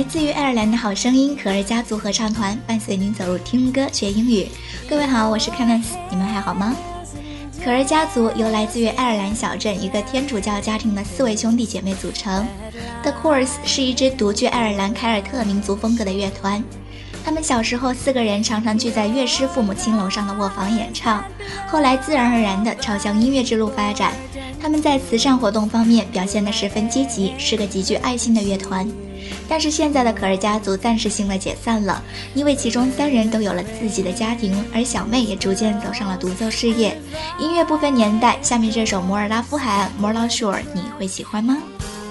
自于爱尔兰的好声音可儿家族合唱团伴随您走入听歌学英语。各位好，我是 Kenneth， 你们还好吗？可儿家族由来自于爱尔兰小镇一个天主教家庭的4位兄弟姐妹组成。The Coors 是一支独具爱尔兰凯尔特民族风格的乐团。他们小时候4个人常常聚在乐师父母亲楼上的卧房演唱，后来自然而然地朝向音乐之路发展。他们在慈善活动方面表现得十分积极，是个极具爱心的乐团。但是现在的可儿家族暂时性的解散了，因为其中3人都有了自己的家庭，而小妹也逐渐走上了独奏事业。音乐不分年代，下面这首摩尔拉夫海岸 Moorlang Shore 你会喜欢吗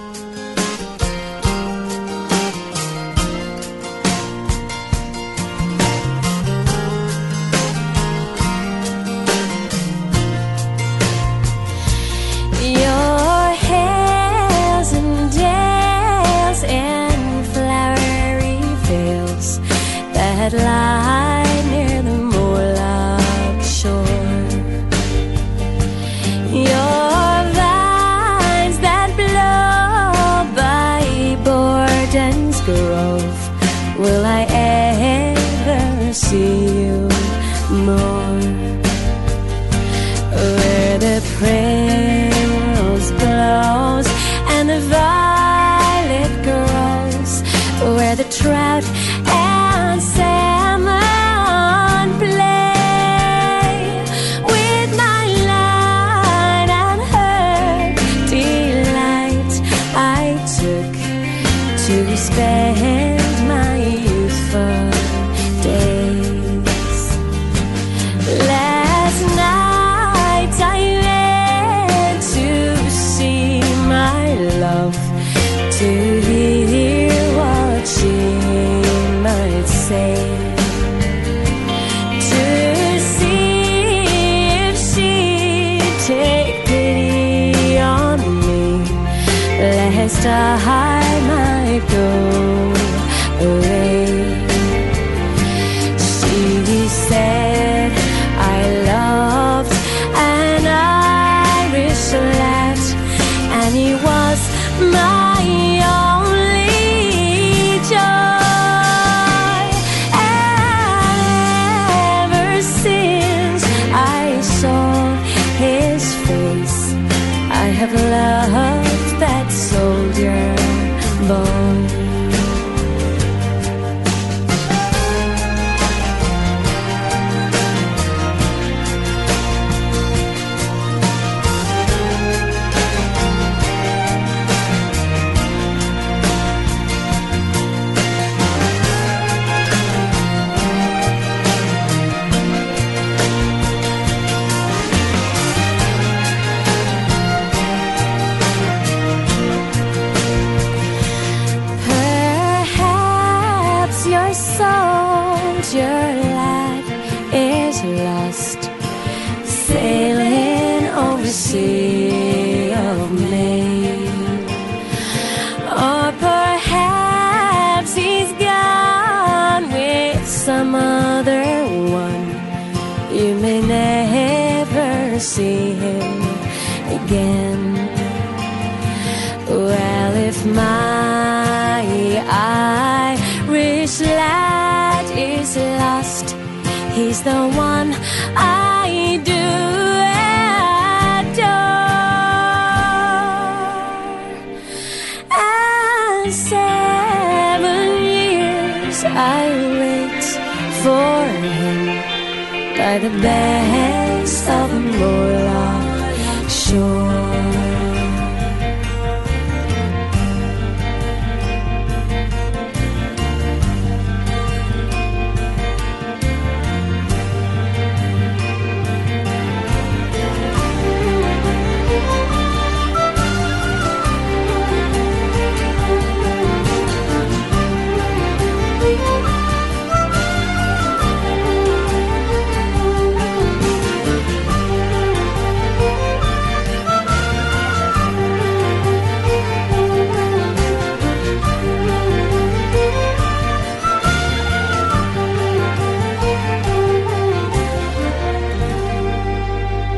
？That lie near the Moorlang shore, your vines that blow by Borden's Grove, will I ever see you more? Where the primrose blows and the violet grows, where the trout and salmon play, with my line and her delight, I took to spend my youthful days. Last night I went to see my love, to hear what she might say, to see if she'd take pity on me, lest I might go away. She said I loved an Irish lad, and he was my only joy. And ever since I saw his face, I have loved that soldier boy. Your lad is lost, sailing over sea of May, or perhaps he's gone with some other one. You may never see him again. Well, if my Irish lad is lost, he's the one I do adore. And 7 years I wait for him by the banks of the Moorlang shore.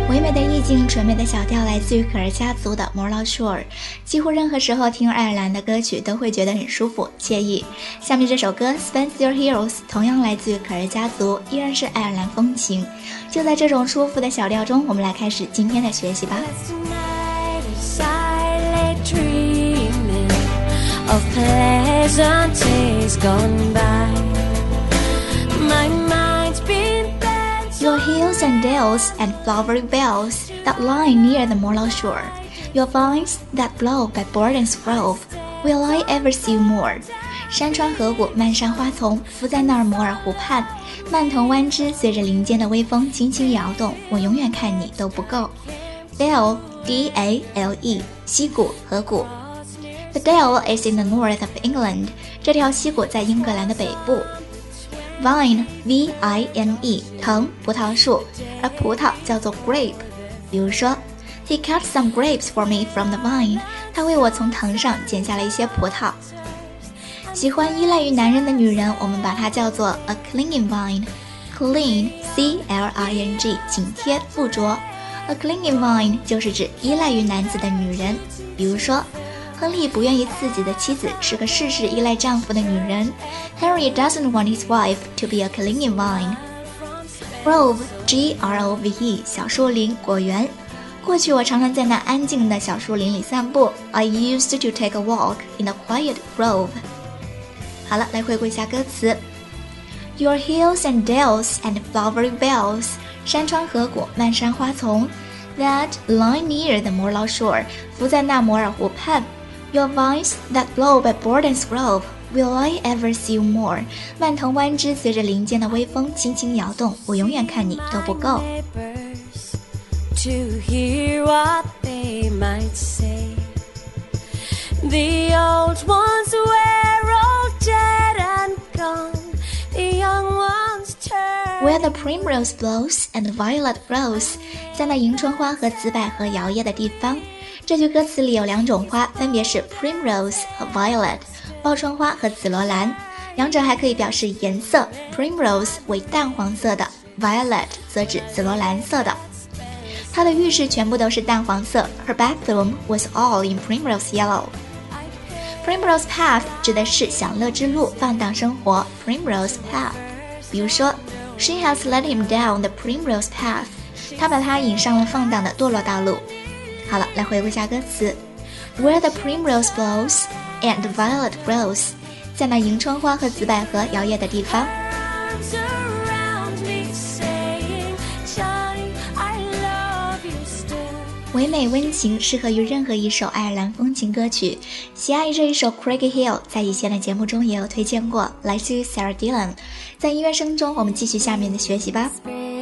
唯美的意境，纯美的小调来自于可儿家族的 Moral Shore， 几乎任何时候听爱尔兰的歌曲都会觉得很舒服惬意。下面这首歌 Spence Your Heroes 同样来自于可儿家族，依然是爱尔兰风情。就在这种舒服的小调中，我们来开始今天的学习吧。 Of pleasant days gone by, my mind's been bent. Your hills and dales and flowery bells that lie near the Moral Shore, your vines that blow by Borden's grove, will I ever see you more? 山川河谷，漫山花丛，伏在那儿摩尔湖畔，蔓藤弯枝随着林间的微风轻轻摇动，我永远看你都不够。Dale, D-A-L-E， 溪谷，河谷。The Dale is in the north of England. 这条溪谷在英格兰的北部。Vine, V-I-N-E， 藤，葡萄树，而葡萄叫做 grape。比如说 He cut some grapes for me from the vine. 他为我从藤上剪下了一些葡萄。喜欢依赖于男人的女人，我们把它叫做 a clinging vine. Cling, C-L-I-N-G， 紧贴，附着。A clinging vine 就是指依赖于男子的女人。比如说亨利不愿意自己的妻子是个事事依赖丈夫的女人。Henry doesn't want his wife to be a clinging vine. Grove, G-R-O-V-E， 小树林，果园。过去我常常在那安静的小树林里散步。I used to take a walk in a quiet grove. 好了，来回顾一下歌词。Your hills and dales and flowery bells， 山川河谷，漫山花丛。That lie near the Moral Shore， 伏在那摩尔湖畔。Your vines that blow by Borden's grove, will I ever see you more? 蔓藤弯枝随着林间的微风轻轻摇动，我永远看你都不够。 To hear what they might say. The old ones were all dead and gone. The young ones turn. Where the primrose blows and the violet grows， 在那迎春花和紫百合摇曳的地方。这句歌词里有两种花，分别是 primrose 和 violet， 报春花和紫罗兰，两者还可以表示颜色， primrose 为淡黄色的， violet 则指紫罗兰色的。她的浴室全部都是淡黄色， Her bathroom was all in primrose yellow。 Primrose path 指的是享乐之路，放荡生活， primrose path。 比如说 She has led him down the primrose path， 她把他引上了放荡的堕落道路。好了，来回顾一下歌词。 Where the primrose blows and the violet grows， 在那迎春花和紫百合摇曳的地方。唯美温情，适合于任何一首爱尔兰风情歌曲。喜爱这一首 Craigie Hill 在以前的节目中也有推荐过，来自于 Sarah Dillon。 在音乐声中，我们继续下面的学习吧。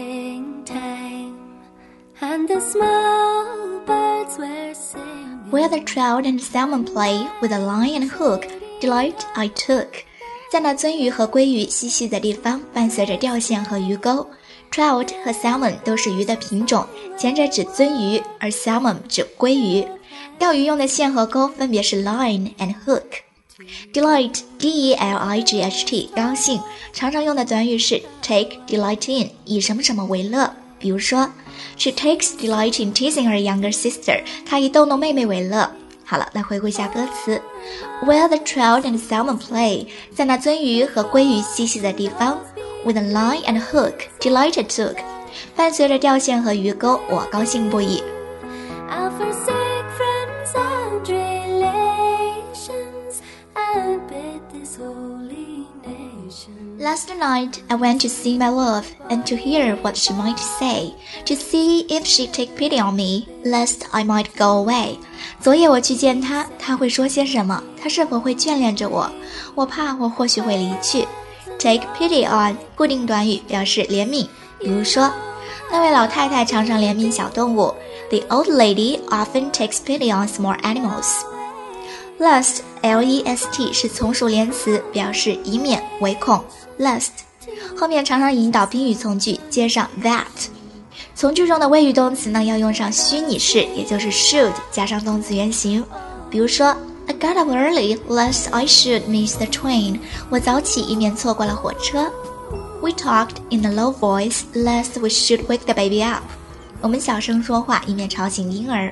And the small birds were singing. Where the trout and salmon play with a line and hook, delight I took。 在那鳟鱼和鲑鱼嬉戏的地方，伴随着钓线和鱼钩。 Trout 和 salmon 都是鱼的品种，前者指鳟鱼，而 salmon 指鲑鱼。钓鱼用的线和钩分别是 line and hook。 Delight, D-E-L-I-G-H-T， 高兴，常常用的短语是 take delight in， 以什么什么为乐。比如说 She takes delight in teasing her younger sister， 她以逗弄妹妹为乐。好了，来回顾一下歌词。 Where the trout and salmon play， 在那鳟鱼和鲑鱼嬉戏的地方。 With a line and hook, delight I took， 伴随着钓线和鱼钩，我高兴不已。 I'll forsake friends and relations and bid this holy nation. Last night I went to see my love, and to hear what she might say, to see if she'd take pity on me, lest I might go away。 昨夜我去见她，她会说些什么？她是否会眷恋着我？我怕我或许会离去。Take pity on 固定短语表示怜悯，比如说那位老太太常常怜悯小动物。 The old lady often takes pity on small animals。 Lest, L-E-S-T 是从属连词，表示以免唯恐。 Lest 后面常常引导宾语从句，接上 that。 从句中的谓语动词呢，要用上虚拟式，也就是 should 加上动词原形。比如说I got up early lest I should miss the train。 我早起以免错过了火车。We talked in a low voice lest we should wake the baby up。 我们小声说话，以免吵醒婴儿。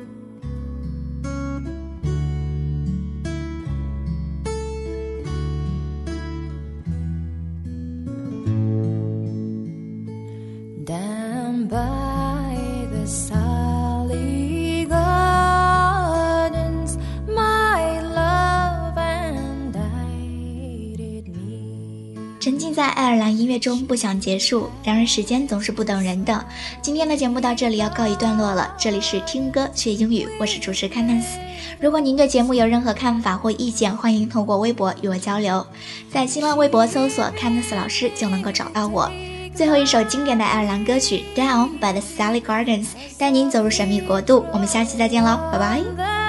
Down by the Sally Gardens, my love and I did meet. 沉浸在爱尔兰音乐中不想结束，然而时间总是不等人的。今天的节目到这里要告一段落了，这里是听歌学英语，我是主持 Candice。如果您对节目有任何看法或意见，欢迎通过微博与我交流，在新浪微博搜索 Candice 老师就能够找到我。最后一首经典的爱尔兰歌曲 Down by the Sally Gardens 带您走入神秘国度，我们下期再见喽，拜拜。